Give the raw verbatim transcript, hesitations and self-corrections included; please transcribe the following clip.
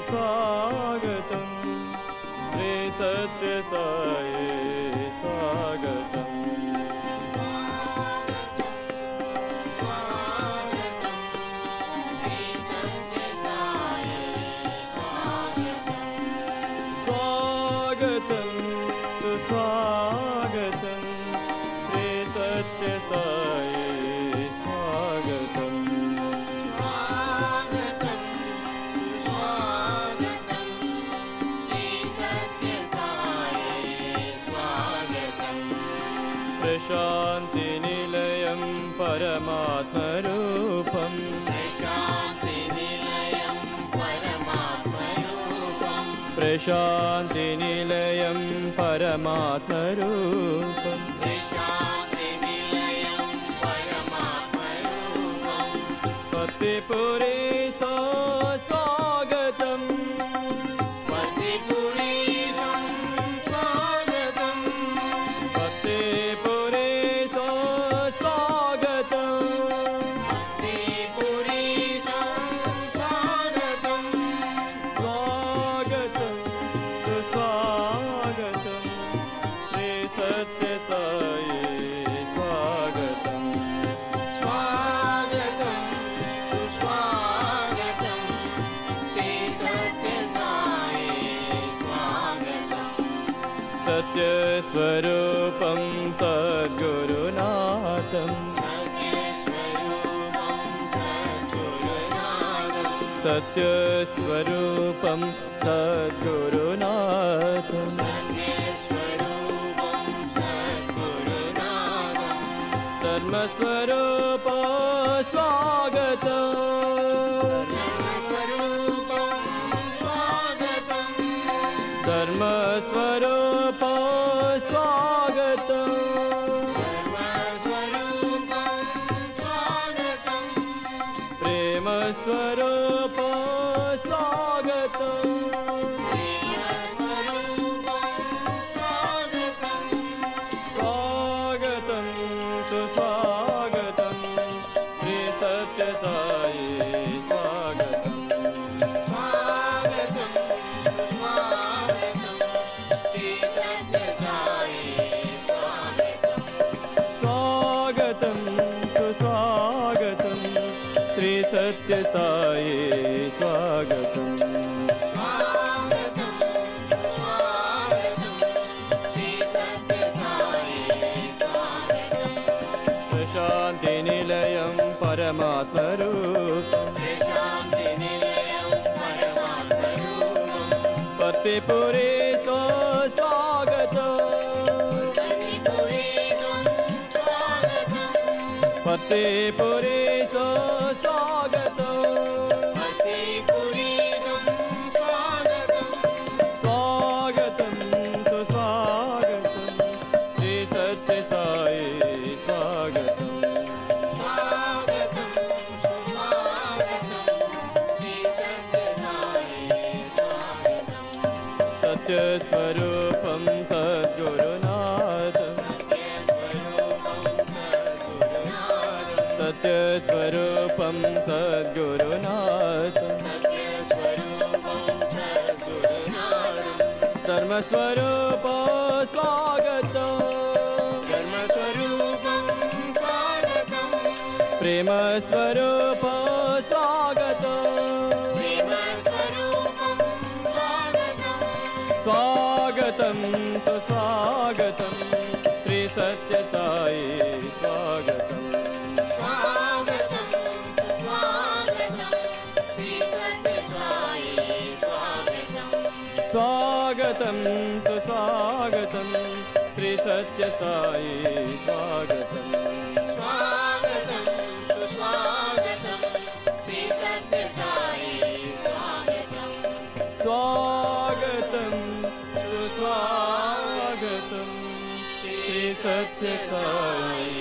स्वागतं श्री सत्य साई स्वागतं स्वागतं सुस्वागतं श्री सत्य साई स्वागतं प्रशान्ति निलयं परमात्मरूपं प्रशान्ति निलयं परमात्मरूपं पतिपुरीशो स्वागतं पतिपुरीशो स्वागतं स्वागतं सुस्वागतं श्री सत्य साई स्वागतं सत्यस्वरूपं सद्गुरुनाथं सत्यस्वरूपं सद्गुरुनाथं धर्मस्वरूप स्वागतं धर्मस्वरूप स्वागतं प्रेमस्वरूप स्वागतं स्वागतं सुस्वागतं श्री सत्य साई स्वागतं स्वागतं सुस्वागतं श्री सत्य साई स्वागतं प्रशान्ति निलयं परमात्मरूपं पतिपुरीशो स्वागतं पतिपुरीशो स्वागतं स्वागतं सुस्वागतं श्री सत्य साई स्वागतं सत्यस्वरूपं सद्गुरुनाथं सत्यस्वरूपं सद्गुरुनाथं धर्मस्वरूप स्वागतं प्रेमस्वरूप स्वागतं स्वागतं सुस्वागतं श्री सत्य साई स्वागतं स्वागतं सुस्वागतं श्री सत्य साई स्वागतं स्वागतं सुस्वागतं श्री सत्य साई